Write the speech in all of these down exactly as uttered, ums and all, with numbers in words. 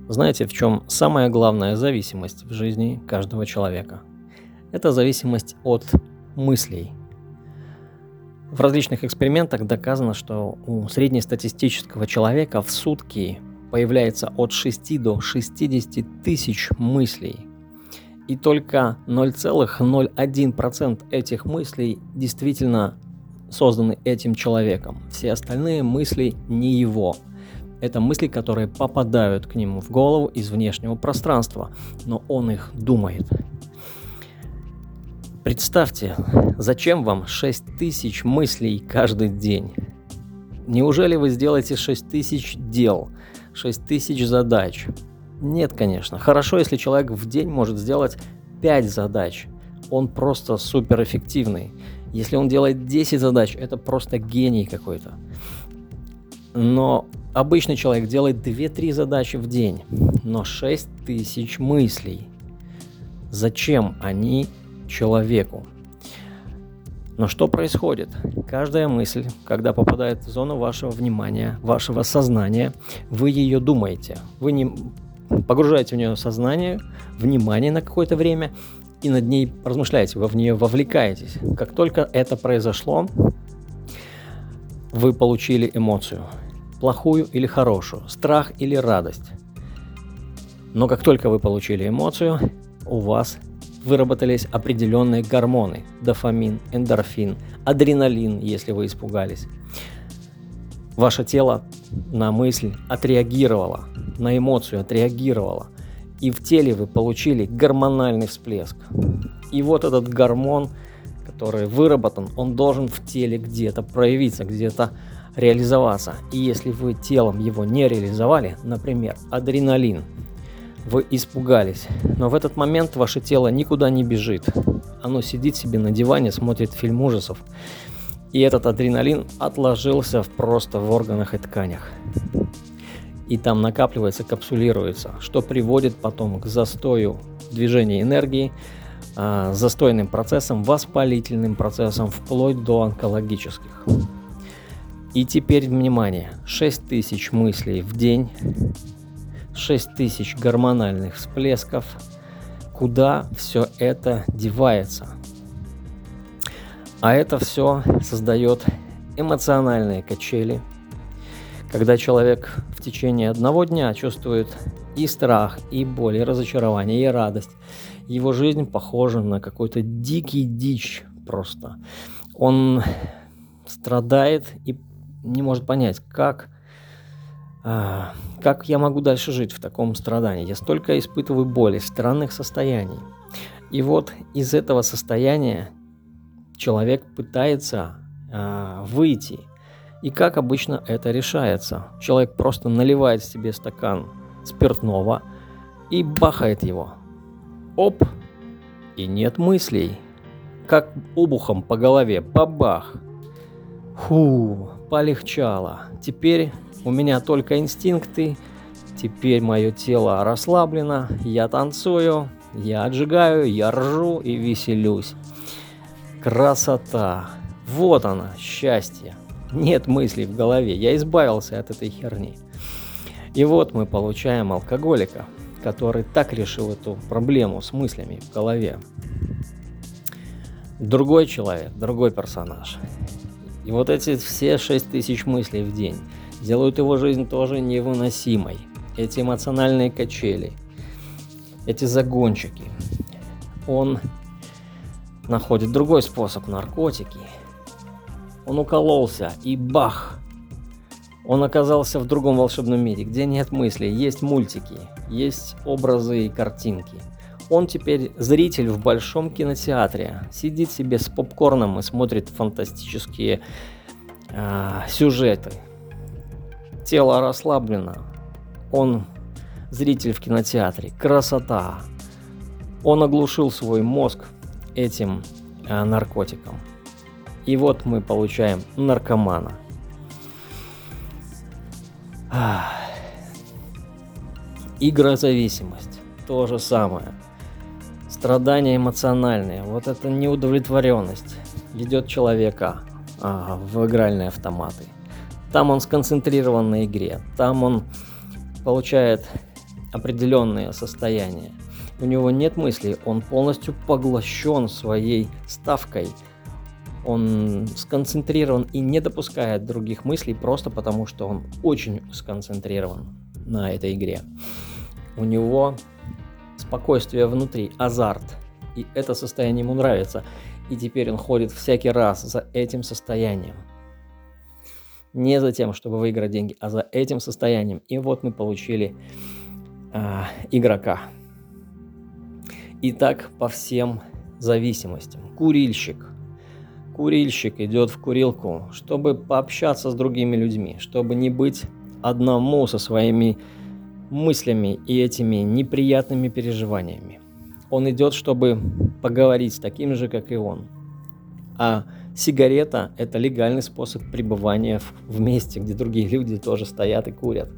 Знаете, в чем самая главная зависимость в жизни каждого человека? Это зависимость от мыслей. В различных экспериментах доказано, что у среднестатистического человека в сутки появляется от шести до шестидесяти тысяч мыслей. И только ноль целых ноль один процент этих мыслей действительно созданы этим человеком. Все остальные мысли не его. Это мысли, которые попадают к нему в голову из внешнего пространства, но он их думает. Представьте, зачем вам шесть тысяч мыслей каждый день? Неужели вы сделаете шесть тысяч дел, шесть тысяч задач? Нет, конечно. Хорошо, если человек в день может сделать пять задач. Он просто суперэффективный. Если он делает десять задач, это просто гений какой-то. Но обычный человек делает две-три задачи в день, но шесть тысяч мыслей. Зачем они человеку? Но что происходит? Каждая мысль, когда попадает в зону вашего внимания, вашего сознания, вы ее думаете. Вы не погружаете в нее сознание, внимание на какое-то время и над ней размышляете, вы в нее вовлекаетесь. Как только это произошло, вы получили эмоцию. Плохую или хорошую, страх или радость. Но как только вы получили эмоцию, у вас выработались определенные гормоны. Дофамин, эндорфин, адреналин, если вы испугались. Ваше тело на мысль отреагировало, на эмоцию отреагировало. И в теле вы получили гормональный всплеск. И вот этот гормон, который выработан, он должен в теле где-то проявиться, где-то реализоваться. И если вы телом его не реализовали, например, адреналин, вы испугались, но в этот момент ваше тело никуда не бежит. Оно сидит себе на диване, смотрит фильм ужасов. И этот адреналин отложился в просто в органах и тканях. И там накапливается, капсулируется, что приводит потом к застою движения энергии, э, застойным процессам, воспалительным процессам, вплоть до онкологических. И теперь, внимание, шесть тысяч мыслей в день, шесть тысяч гормональных всплесков. Куда все это девается? А это все создает эмоциональные качели, когда человек в течение одного дня чувствует и страх, и боль, и разочарование, и радость. Его жизнь похожа на какой-то дикий дичь просто. Он страдает и не может понять, как, а, как я могу дальше жить в таком страдании. Я столько испытываю боли, странных состояний. И вот из этого состояния человек пытается а, выйти. И как обычно это решается? Человек просто наливает себе стакан спиртного и бахает его. Оп! И нет мыслей. Как обухом по голове. Бабах! Фу! Полегчало. Теперь у меня только инстинкты. Теперь мое тело расслаблено. Я танцую, я отжигаю, я ржу и веселюсь. Красота! Вот она, счастье. Нет мыслей в голове. Я избавился от этой херни. И вот мы получаем алкоголика, который так решил эту проблему с мыслями в голове. Другой человек, другой персонаж. И вот эти все шесть тысяч мыслей в день делают его жизнь тоже невыносимой. Эти эмоциональные качели, эти загончики. Он находит другой способ — наркотики. Он укололся, и бах! Он оказался в другом волшебном мире, где нет мыслей, есть мультики, есть образы и картинки. Он теперь зритель в большом кинотеатре, сидит себе с попкорном и смотрит фантастические э, сюжеты. Тело расслаблено, он зритель в кинотеатре. Красота! Он оглушил свой мозг этим э, наркотиком. И вот мы получаем наркомана. Ах. Игрозависимость. То же самое. Страдания эмоциональные. Вот эта неудовлетворенность ведет человека а, в игральные автоматы. Там он сконцентрирован на игре. Там он получает определенные состояния. У него нет мыслей, он полностью поглощен своей ставкой. Он сконцентрирован и не допускает других мыслей просто потому, что он очень сконцентрирован на этой игре. У него спокойствие внутри, азарт, и это состояние ему нравится. И теперь он ходит всякий раз за этим состоянием. Не за тем, чтобы выиграть деньги, а за этим состоянием. И вот мы получили э, игрока. И так по всем зависимостям. Курильщик. Курильщик идет в курилку, чтобы пообщаться с другими людьми, чтобы не быть одному со своими мыслями и этими неприятными переживаниями. Он идет, чтобы поговорить с таким же, как и он. А сигарета – это легальный способ пребывания в, в месте, где другие люди тоже стоят и курят.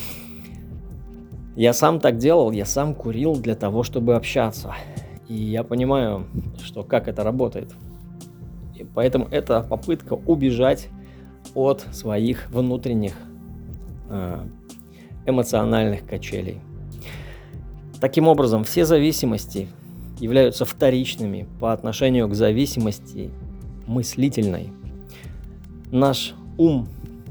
Я сам так делал, я сам курил для того, чтобы общаться. И я понимаю, что как это работает. И поэтому это попытка убежать от своих внутренних э, эмоциональных качелей. Таким образом, все зависимости являются вторичными по отношению к зависимости мыслительной. Наш ум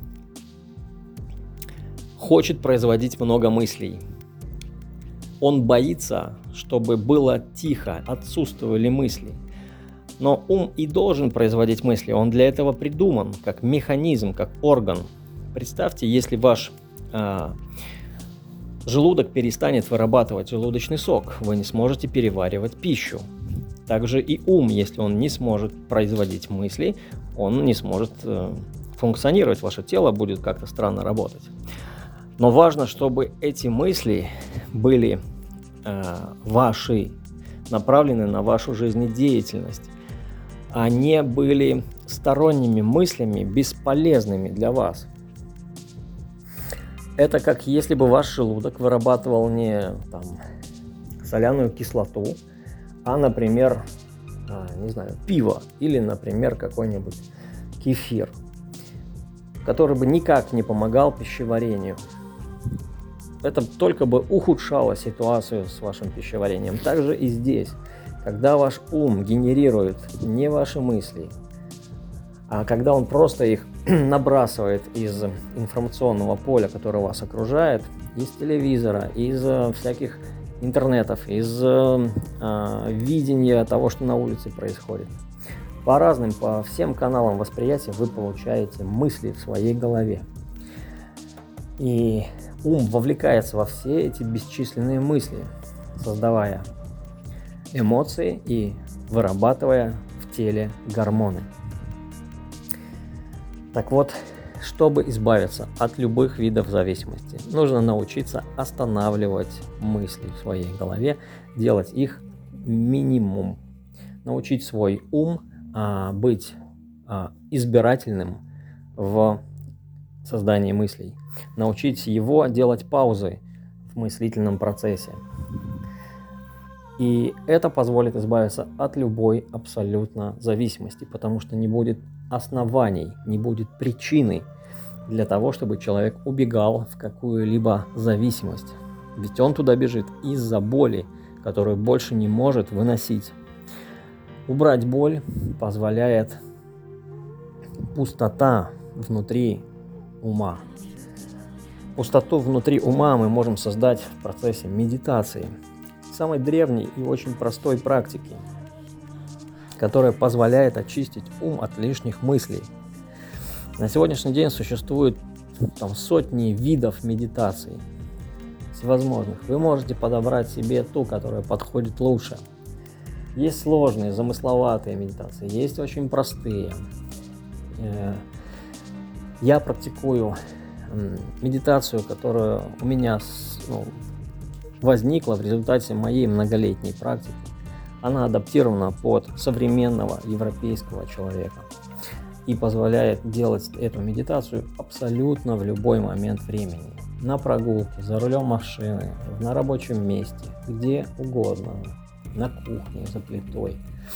хочет производить много мыслей. Он боится, чтобы было тихо, отсутствовали мысли. Но ум и должен производить мысли, он для этого придуман, как механизм, как орган. Представьте, если ваш а, желудок перестанет вырабатывать желудочный сок, вы не сможете переваривать пищу. Также и ум, если он не сможет производить мысли, он не сможет э, функционировать, ваше тело будет как-то странно работать. Но важно, чтобы эти мысли были э, ваши, направлены на вашу жизнедеятельность, а не были сторонними мыслями, бесполезными для вас. Это как если бы ваш желудок вырабатывал не там, соляную кислоту, а, например, а, не знаю, пиво или, например, какой-нибудь кефир, который бы никак не помогал пищеварению. Это только бы ухудшало ситуацию с вашим пищеварением. Также и здесь, когда ваш ум генерирует не ваши мысли, а когда он просто их набрасывает из информационного поля, которое вас окружает, из телевизора, из всяких интернетов, из э, видения того, что на улице происходит. По разным, по всем каналам восприятия вы получаете мысли в своей голове. И ум вовлекается во все эти бесчисленные мысли, создавая эмоции и вырабатывая в теле гормоны. Так вот, чтобы избавиться от любых видов зависимости, нужно научиться останавливать мысли в своей голове, делать их минимум. Научить свой ум а, быть а, избирательным в создании мыслей. Научить его делать паузы в мыслительном процессе. И это позволит избавиться от любой абсолютно зависимости, потому что не будет оснований, не будет причины для того, чтобы человек убегал в какую-либо зависимость. Ведь он туда бежит из-за боли, которую больше не может выносить. Убрать боль позволяет пустота внутри ума. Пустоту внутри ума мы можем создать в процессе медитации, самой древней и очень простой практики, которая позволяет очистить ум от лишних мыслей. На сегодняшний день существует там, сотни видов медитаций, всевозможных. Вы можете подобрать себе ту, которая подходит лучше. Есть сложные, замысловатые медитации, есть очень простые. Я практикую медитацию, которая у меня ну, возникла в результате моей многолетней практики. Она адаптирована под современного европейского человека и позволяет делать эту медитацию абсолютно в любой момент времени. На прогулке, за рулем машины, на рабочем месте, где угодно, на кухне, за плитой.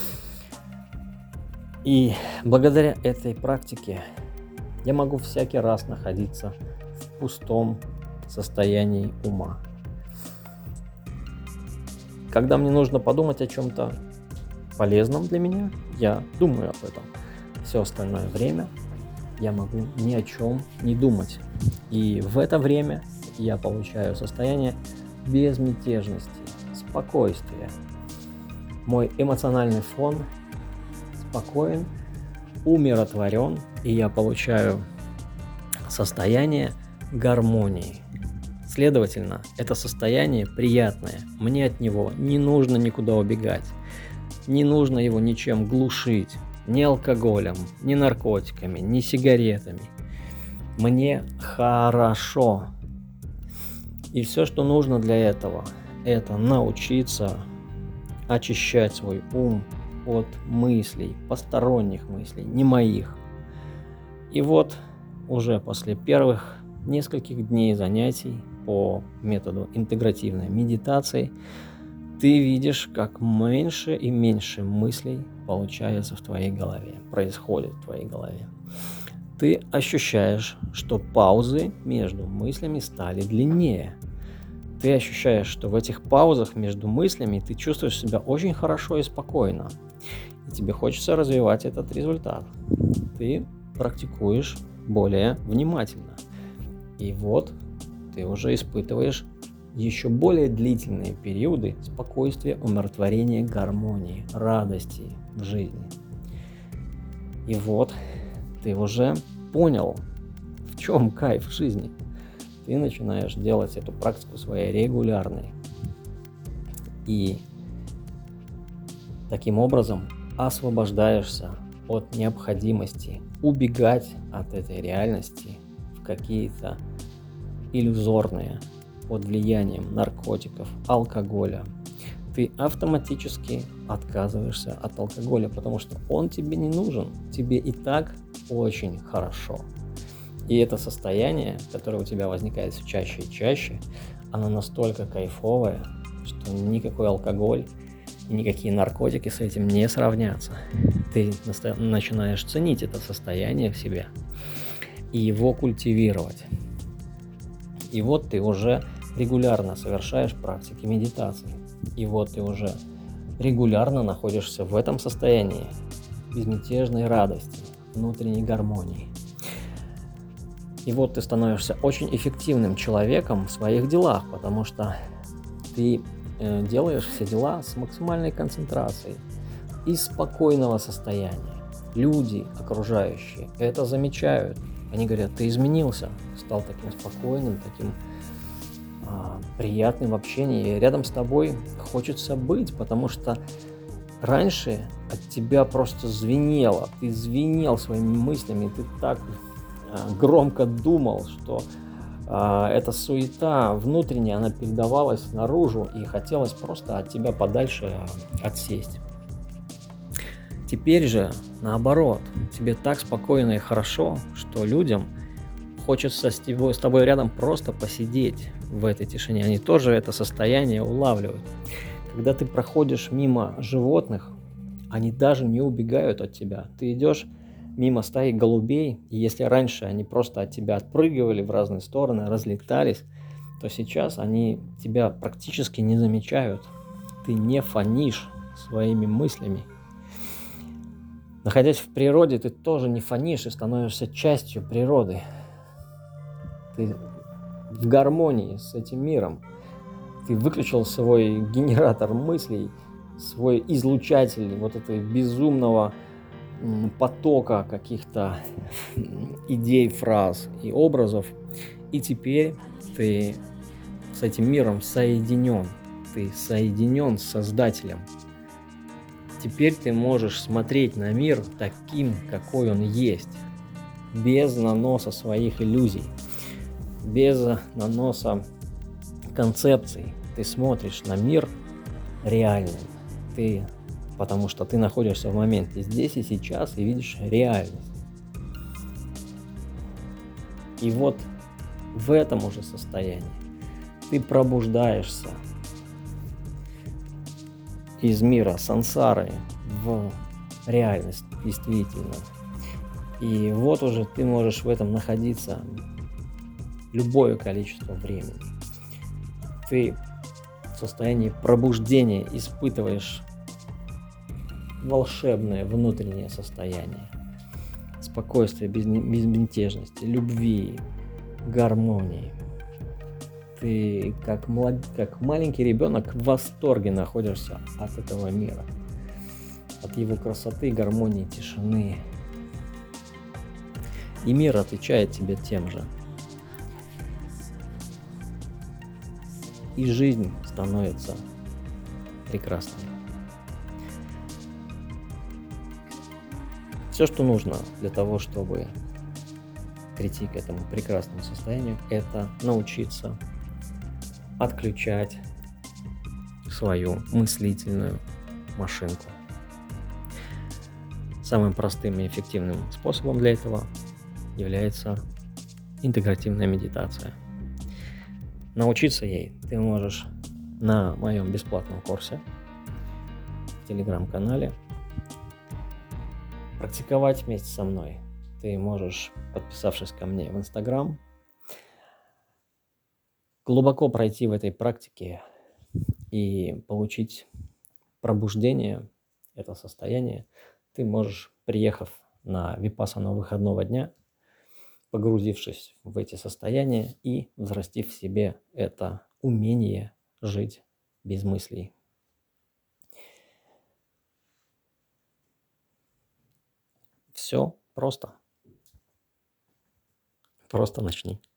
И благодаря этой практике я могу всякий раз находиться в пустом состоянии ума. когда мне нужно подумать о чем-то полезном для меня, я думаю об этом. Все остальное время я могу ни о чем не думать. И в это время я получаю состояние безмятежности, спокойствия. Мой эмоциональный фон спокоен, умиротворен, и я получаю состояние гармонии. Следовательно, это состояние приятное. Мне от него не нужно никуда убегать. Не нужно его ничем глушить. Ни алкоголем, ни наркотиками, ни сигаретами. Мне хорошо. И все, что нужно для этого, это научиться очищать свой ум от мыслей, посторонних мыслей, не моих. И вот уже после первых нескольких дней занятий по методу интегративной медитации ты видишь, как меньше и меньше мыслей получается в твоей голове, происходит в твоей голове. Ты ощущаешь, что паузы между мыслями стали длиннее. Ты ощущаешь, что в этих паузах между мыслями ты чувствуешь себя очень хорошо и спокойно. И тебе хочется развивать этот результат. Ты практикуешь более внимательно. И вот ты уже испытываешь еще более длительные периоды спокойствия, умиротворения, гармонии, радости в жизни. И вот ты уже понял, в чем кайф в жизни. Ты начинаешь делать эту практику своей регулярной. И таким образом освобождаешься от необходимости убегать от этой реальности в какие-то иллюзорные под влиянием наркотиков, алкоголя. Ты автоматически отказываешься от алкоголя, потому что он тебе не нужен. Тебе и так очень хорошо. И это состояние, которое у тебя возникает все чаще и чаще, оно настолько кайфовое, что никакой алкоголь и никакие наркотики с этим не сравнятся. Ты наста- начинаешь ценить это состояние в себе и его культивировать. И вот ты уже регулярно совершаешь практики медитации. И вот ты уже регулярно находишься в этом состоянии безмятежной радости, внутренней гармонии. И вот ты становишься очень эффективным человеком в своих делах, потому что ты э, делаешь все дела с максимальной концентрацией и спокойного состояния. Люди окружающие это замечают. Они говорят: ты изменился, стал таким спокойным, таким а, приятным в общении. И рядом с тобой хочется быть, потому что раньше от тебя просто звенело. Ты звенел своими мыслями, ты так а, громко думал, что а, эта суета внутренняя, она передавалась наружу, и хотелось просто от тебя подальше а, отсесть. Теперь же наоборот, тебе так спокойно и хорошо, что людям хочется с тобой, с тобой рядом просто посидеть в этой тишине. Они тоже это состояние улавливают. Когда ты проходишь мимо животных, они даже не убегают от тебя. Ты идешь мимо стаи голубей, и если раньше они просто от тебя отпрыгивали в разные стороны, разлетались, то сейчас они тебя практически не замечают. Ты не фонишь своими мыслями. Находясь в природе, ты тоже не фонишь и становишься частью природы. Ты в гармонии с этим миром. Ты выключил свой генератор мыслей, свой излучатель вот этого безумного потока каких-то идей, фраз и образов. И теперь ты с этим миром соединен. Ты соединен с Создателем. Теперь ты можешь смотреть на мир таким, какой он есть, без наноса своих иллюзий, без наноса концепций. Ты смотришь на мир реальным, ты, потому что ты находишься в моменте здесь и сейчас и видишь реальность. И вот в этом уже состоянии ты пробуждаешься из мира сансары в реальность действительно. И вот уже ты можешь в этом находиться любое количество времени. Ты в состоянии пробуждения испытываешь волшебное внутреннее состояние. Спокойствие, безмятежности, любви, гармонии. Ты как, млад... как маленький ребенок в восторге находишься от этого мира. От его красоты, гармонии, тишины. И мир отвечает тебе тем же. И жизнь становится прекрасной. Все, что нужно для того, чтобы прийти к этому прекрасному состоянию, это научиться отключать свою мыслительную машинку. Самым простым и эффективным способом для этого является интегративная медитация. Научиться ей ты можешь на моем бесплатном курсе в телеграм-канале. Практиковать вместе со мной ты можешь, подписавшись ко мне в Инстаграм, глубоко пройти в этой практике и получить пробуждение, это состояние. Ты можешь, приехав на випассану выходного дня, погрузившись в эти состояния и взрастив в себе это умение жить без мыслей. Все просто. Просто начни.